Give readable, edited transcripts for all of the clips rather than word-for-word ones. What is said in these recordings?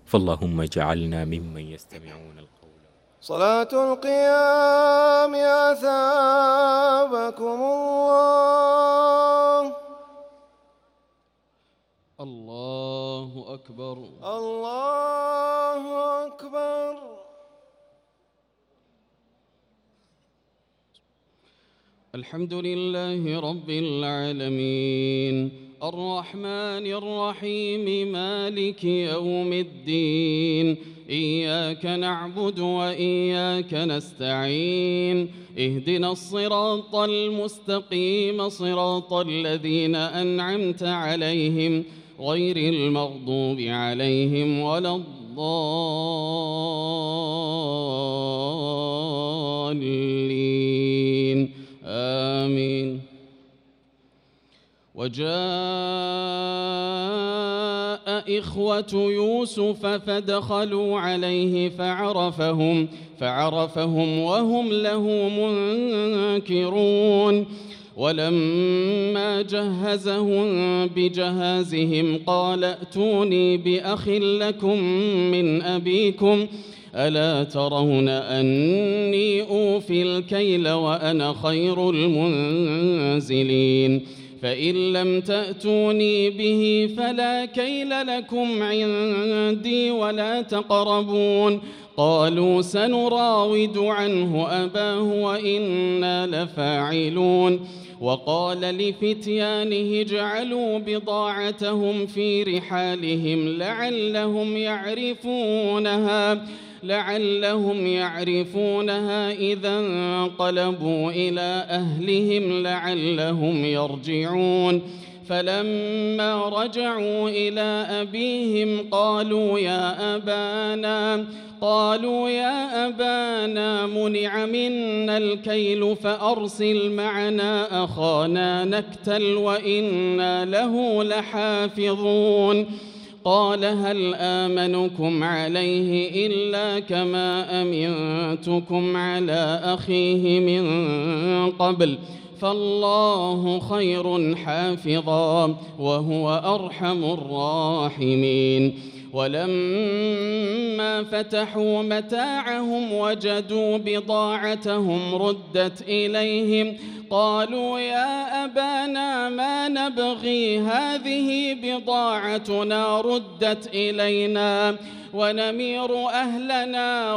فاللهم اجعلنا ممن يستمعون القول. صلاة القيام أثابكم الله. الله أكبر. الله أكبر. الحمد لله رب العالمين الرحمن الرحيم مالك يوم الدين إياك نعبد وإياك نستعين اهدنا الصراط المستقيم صراط الذين أنعمت عليهم غير المغضوب عليهم ولا الضالين آمين. وجاء إخوة يوسف فدخلوا عليه فعرفهم وهم له منكرون ولما جهزهم بجهازهم قال ائتوني بأخ لكم من أبيكم ألا ترون أني أوفي الكيل وأنا خير المنزلين فإن لم تأتوني به فلا كيل لكم عندي ولا تقربون قالوا سنراود عنه أباه وإنا لفاعلون وقال لفتيانه اجعلوا بضاعتهم في رحالهم لعلهم يعرفونها إذا انقلبوا إلى أهلهم لعلهم يرجعون فلما رجعوا إلى أبيهم قالوا يا أبانا منع منا الكيل فأرسل معنا أخانا نكتل وإنا له لحافظون قال هل آمنكم عليه إلا كما أمنتكم على أخيه من قبل فالله خير حافظا وهو أرحم الراحمين ولما فتحوا متاعهم وجدوا بضاعتهم ردت إليهم قالوا يا أبانا ما نبغي هذه بضاعتنا ردت إلينا ونمير أهلنا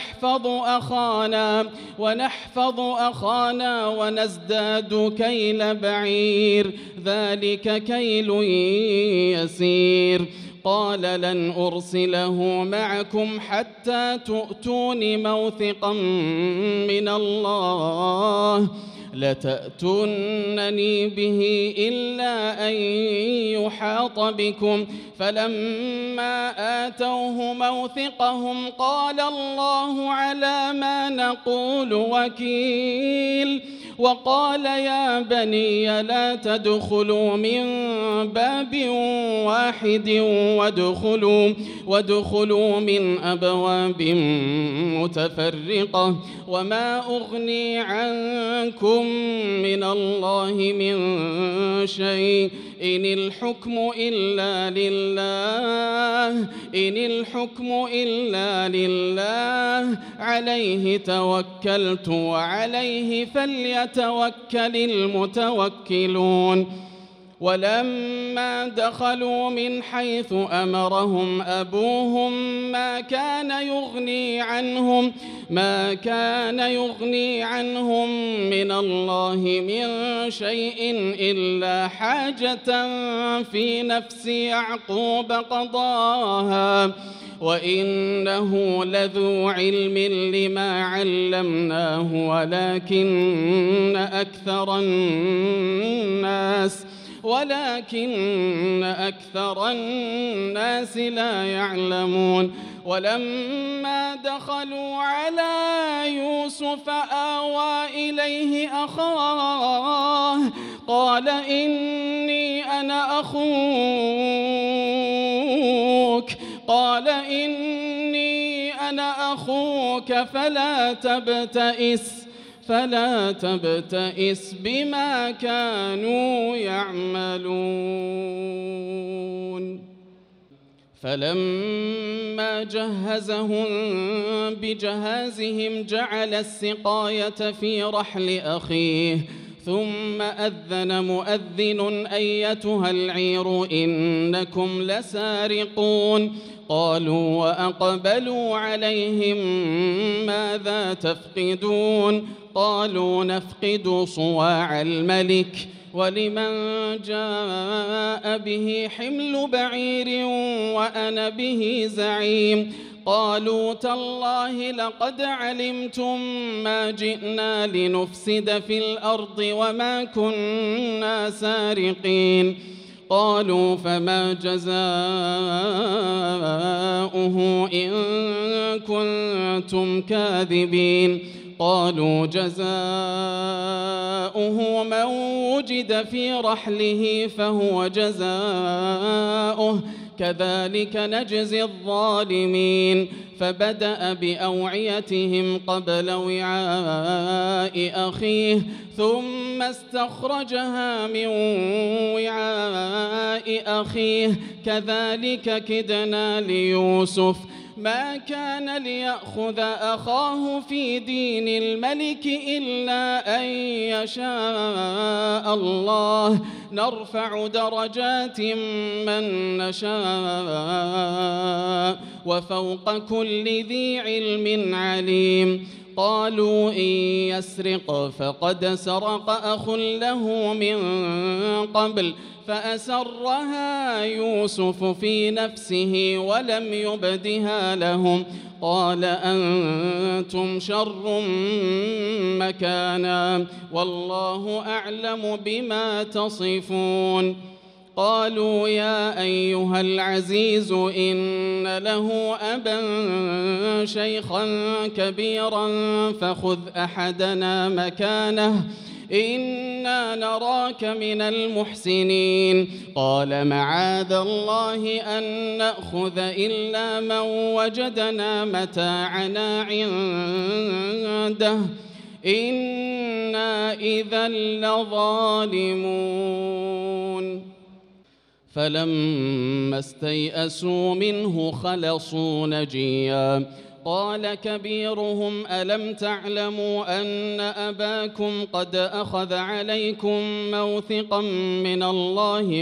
ونحفظ أخانا ونزداد كيل بعير ذلك كيل يسير قال لن أرسله معكم حتى تؤتون موثقا من الله لتأتونني به إلا أن يحاط بكم فلما آتوه موثقهم قال الله على ما نقول وكيل وقال يا بني لا تدخلوا من باب واحد وادخلوا من أبواب متفرقة وما أغني عنكم من الله من شيء إن الحكم إلا لله عليه توكلت وعليه فليتوكل المتوكلون ولما دخلوا من حيث أمرهم أبوهم ما كان يغني عنهم من الله من شيء إلا حاجة في نفس يعقوب قضاها وإنه لذو علم لما علمناه ولكن أكثر الناس لا يعلمون ولما دخلوا على يوسف آوى إليه أخاه قال إني أنا أخوك فلا تبتئس بما كانوا يعملون فلما جهزهم بجهازهم جعل السقاية في رحل أخيه ثم أذن مؤذن أيتها العير إنكم لسارقون قالوا وأقبلوا عليهم ماذا تفقدون قالوا نفقد صواع الملك ولمن جاء به حمل بعير وأنا به زعيم قالوا تالله لقد علمتم ما جئنا لنفسد في الأرض وما كنا سارقين قالوا فما جزاؤه إن كنتم كاذبين قالوا جزاؤه من وجد في رحله فهو جزاؤه كذلك نجزي الظالمين فبدأ بأوعيتهم قبل وعاء أخيه ثم استخرجها من وعاء أخيه كذلك كدنا ليوسف ما كان ليأخذ أخاه في دين الملك إلا أن يشاء الله نرفع درجات من نشاء وفوق كل ذي علم عليم قالوا إن يسرق فقد سرق أخ له من قبل فأسرها يوسف في نفسه ولم يبدها لهم قال أنتم شر مكانا والله أعلم بما تصفون قالوا يا أيها العزيز إن له أبا شيخا كبيرا فخذ أحدنا مكانه إنا نراك من المحسنين قال معاذ الله أن نأخذ إلا من وجدنا متاعنا عنده إنا إذا لظالمون فلما استيئسوا منه خلصوا نجيا قال كبيرهم ألم تعلموا أن أباكم قد أخذ عليكم موثقا من الله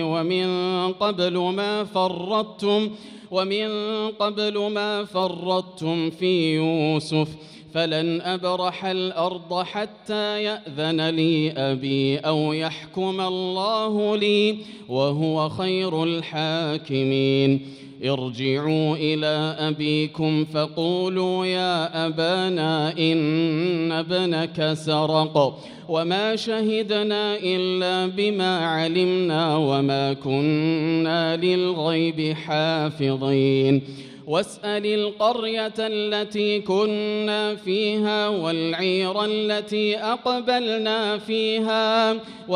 ومن قبل ما فرطتم في يوسف فلن أبرح الأرض حتى يأذن لي أبي أو يحكم الله لي وهو خير الحاكمين ارجعوا إلى أبيكم فقولوا يا أبانا إن ابنك سرق وما شهدنا إلا بما علمنا وما كنا للغيب حافظين واسأل القرية التي كنا فيها والعير التي أقبلنا فيها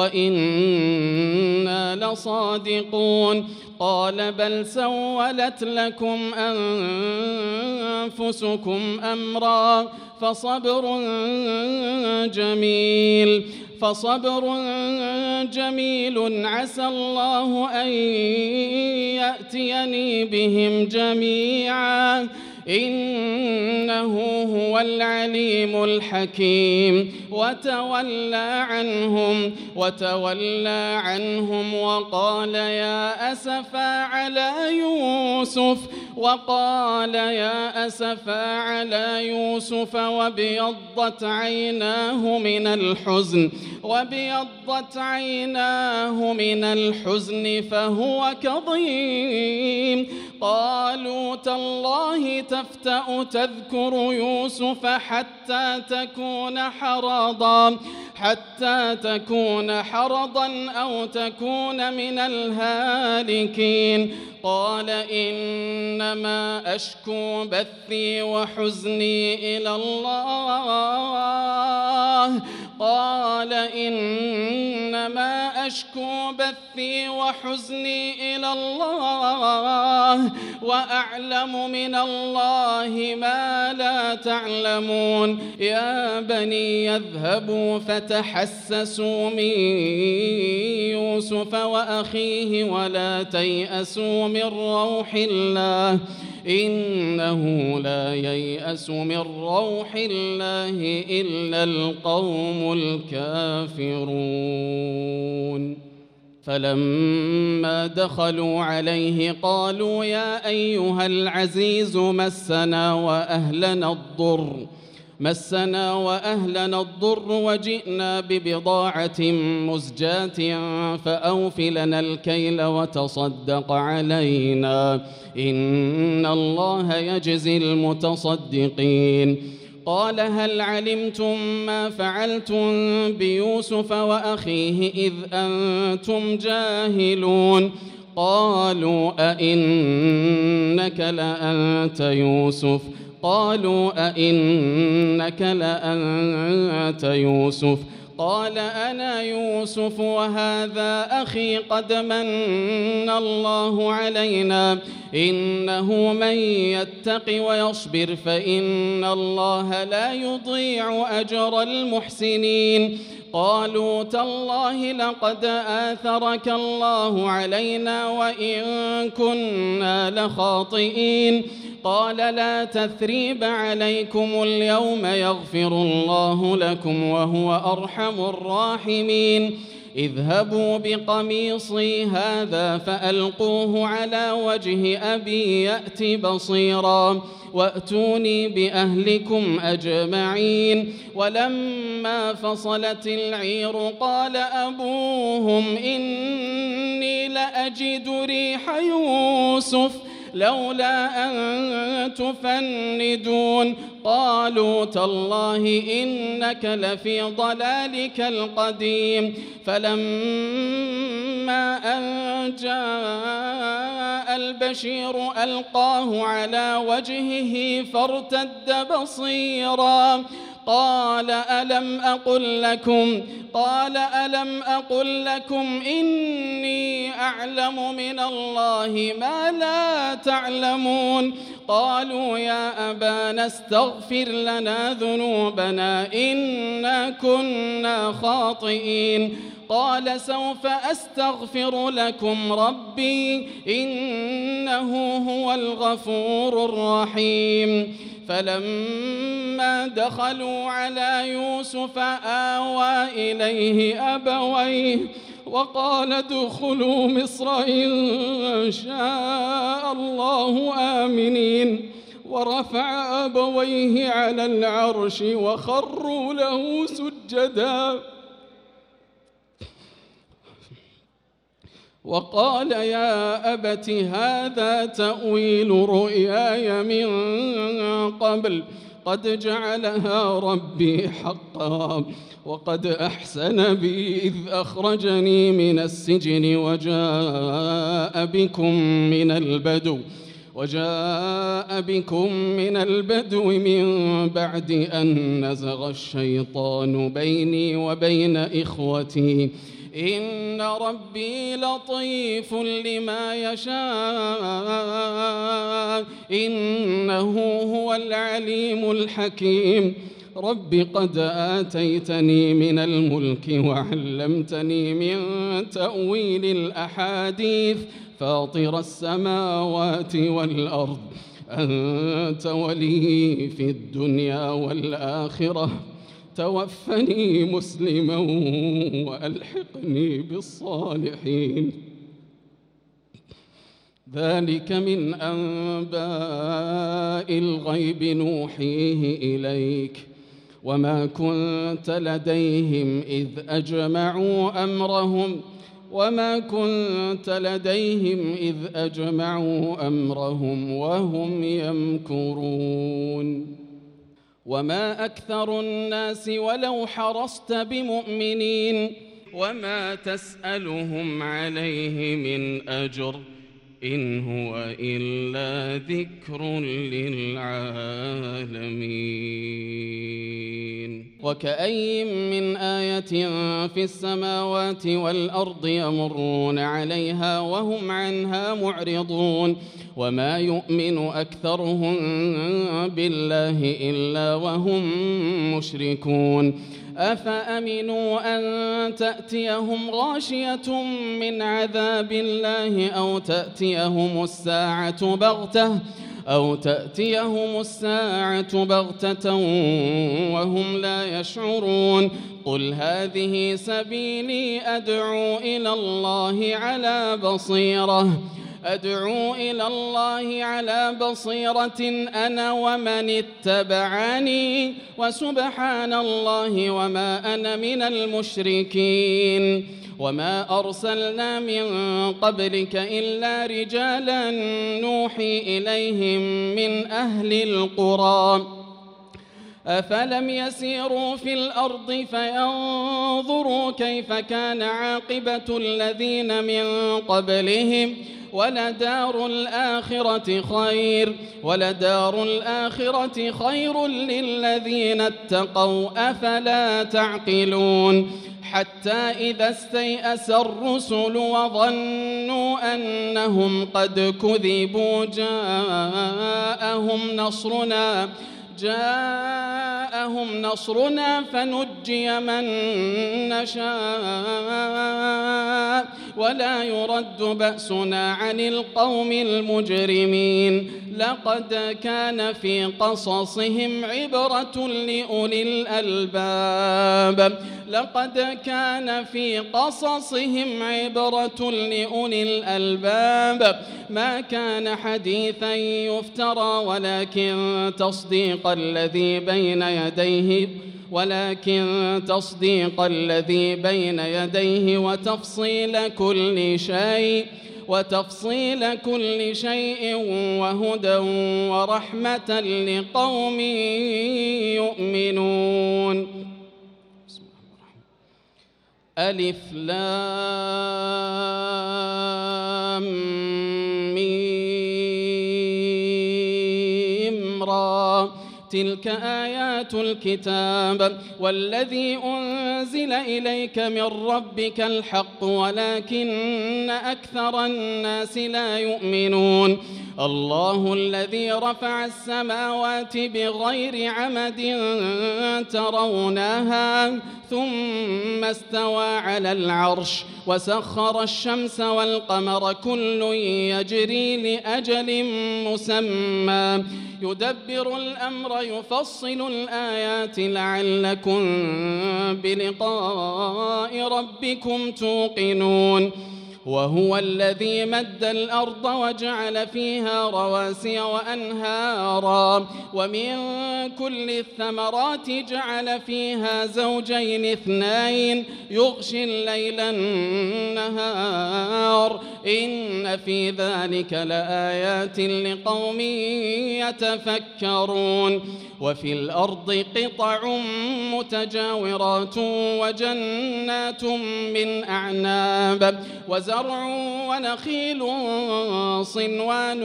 وإنا لصادقون قال بل سولت لكم أنفسكم أمرا فصبر جميل عسى الله أن يأتيني بهم جميعا إنه هو العليم الحكيم وتولى عنهم وقال يا أسفا على يوسف وابيضت عيناه من الحزن فهو كظيم قالوا تالله تفتأ تذكر يوسف حتى تكون حرضا أو تكون من الهالكين قال إنما أشكو بثي وحزني إلى الله قال إنما أشكو بثي وحزني إلى الله وأعلم من الله ما لا تعلمون يا بني يذهبوا فتحسسوا من يوسف وأخيه ولا تيأسوا من روح الله إنه لا ييأس من روح الله إلا القوم الكافرون فلما دخلوا عليه قالوا يا أيها العزيز مسنا وأهلنا الضر وجئنا ببضاعة مزجاة فأوف لنا الكيل وتصدق علينا إن الله يجزي المتصدقين قال هل علمتم ما فعلتم بيوسف وأخيه إذ أنتم جاهلون قالوا أئنك لأنت يوسف قال أنا يوسف وهذا أخي قد من الله علينا إنه من يتق ويصبر فإن الله لا يضيع أجر المحسنين قالوا تالله لقد آثرك الله علينا وإن كنا لخاطئين قال لا تثريب عليكم اليوم يغفر الله لكم وهو أرحم الراحمين اذهبوا بقميصي هذا فألقوه على وجه أبي يأت بصيرا وأتوني بأهلكم أجمعين ولما فصلت العير قال أبوهم إني لأجد ريح يوسف لولا أن تفندون قالوا تالله إنك لفي ضلالك القديم فلما أن جاء البشير ألقاه على وجهه فارتد بصيرا قال ألم أقل لكم إني أعلم من الله ما لا تعلمون قالوا يا أبانا استغفر لنا ذنوبنا إنا كنا خاطئين قال سوف أستغفر لكم ربي إنه هو الغفور الرحيم فلما دخلوا على يوسف آوى إليه أبويه وقال ادخلوا مصر إن شاء الله آمنين ورفع أبويه على العرش وخروا له سجدا وقال يا أبت هذا تأويل رؤياي من قبل قد جعلها ربي حقا وقد أحسن بي إذ أخرجني من السجن وجاء بكم من البدو من بعد أن نزغ الشيطان بيني وبين إخوتي إن ربي لطيف لما يشاء إنه هو العليم الحكيم رب قد آتيتني من الملك وعلمتني من تأويل الأحاديث فاطر السماوات والأرض أنت ولي في الدنيا والآخرة توفني مسلما وألحقني بالصالحين ذلك من أنباء الغيب نوحيه إليك وما كنت لديهم إذ أجمعوا أمرهم وهم يمكرون وما أكثر الناس ولو حرصت بمؤمنين وما تسألهم عليه من أجر إن هو إلا ذكر للعالمين. وكأي من آية في السماوات والأرض يمرون عليها وهم عنها معرضون وما يؤمن أكثرهم بالله إلا وهم مشركون. أفأمنوا أن تأتيهم غاشية من عذاب الله أو تأتيهم الساعة بغتة وهم لا يشعرون. قل هذه سبيلي أدعو إلى الله على بصيرة أنا ومن اتبعني وسبحان الله وما أنا من المشركين. وما أرسلنا من قبلك إلا رجالا نوحي إليهم من أهل القرى أفلم يسيروا في الأرض فينظروا كيف كان عاقبة الذين من قبلهم ولدار الآخرة خير للذين اتقوا أفلا تعقلون. حتى إذا استيأس الرسل وظنوا أنهم قد كذبوا جاءهم نصرنا فنجي من نشاء ولا يرد بأسنا عن القوم المجرمين. لقد كان في قصصهم عبرة لأولي الألباب ما كان حديثا يفترى ولكن تصديق الذي بين يديه وتفصيل كل شيء وهدى ورحمة لقوم يؤمنون. ألف لام ميم را تلك آيات الكتاب والذي أنزل إليك من ربك الحق ولكن أكثر الناس لا يؤمنون. الله الذي رفع السماوات بغير عمد ترونها ثم استوى على العرش وسخر الشمس والقمر كل يجري لأجل مسمى يدبر الأمر يفصل الآيات لعلكم بلقاء ربكم توقنون. وهو الذي مد الأرض وجعل فيها رواسي وأنهارا ومن كل الثمرات جعل فيها زوجين اثنين يغشي الليل النهار إن في ذلك لآيات لقوم يتفكرون. وفي الأرض قطع متجاورات وجنات من أعناب وزرع ونخيل صنوان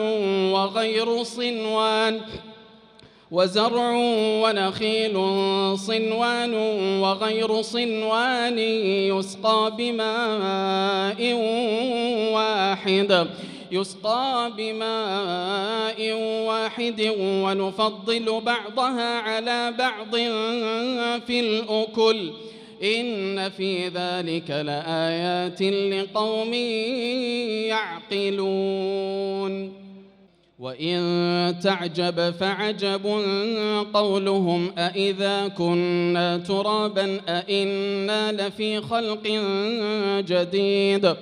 وغير صنوان يسقى بماء واحد ونفضل بعضها على بعض في الأكل إن في ذلك لآيات لقوم يعقلون. وإن تعجب فعجب قولهم أإذا كنا ترابا أإنا لفي خلق جديد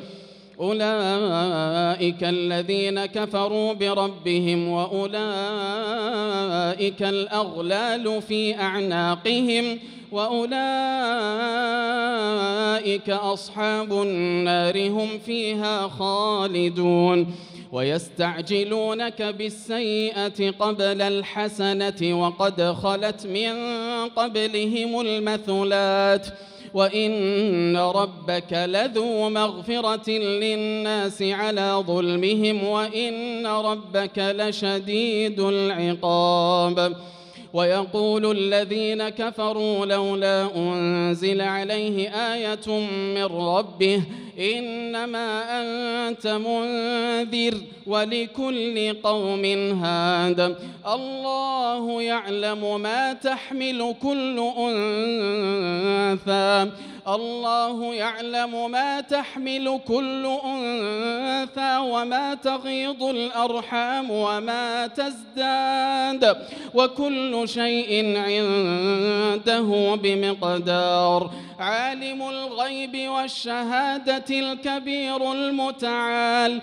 أولئك الذين كفروا بربهم وأولئك الأغلال في أعناقهم وأولئك أصحاب النار هم فيها خالدون. ويستعجلونك بالسيئة قبل الحسنة وقد خلت من قبلهم المثلات وإن ربك لذو مغفرة للناس على ظلمهم وإن ربك لشديد العقاب ويقول الذين كفروا لولا أنزل عليه آية من ربه إنما أنت منذر ولكل قوم هاد الله يعلم ما تحمل كل أنثى الله يعلم ما تحمل كل أنثى وما تغيض الأرحام وما تزداد وكل شيء عنده بمقدار عالم الغيب والشهادة الكبير المتعال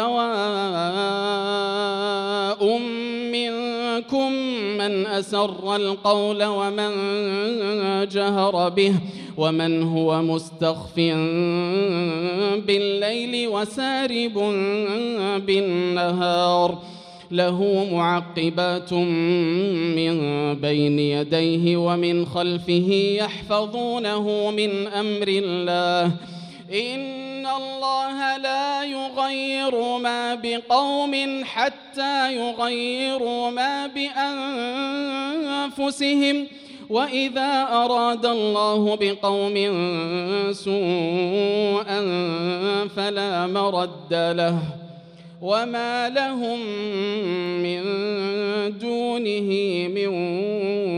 سواء منكم من أسر القول ومن جهر به ومن هو مستخف بالليل وسارب بالنهار له معقبات من بين يديه ومن خلفه يحفظونه من أمر الله إن الله لا يغير ما بقوم حتى يغيروا ما بأنفسهم وإذا أراد الله بقوم سوءا فلا مرد له وما لهم من دونه من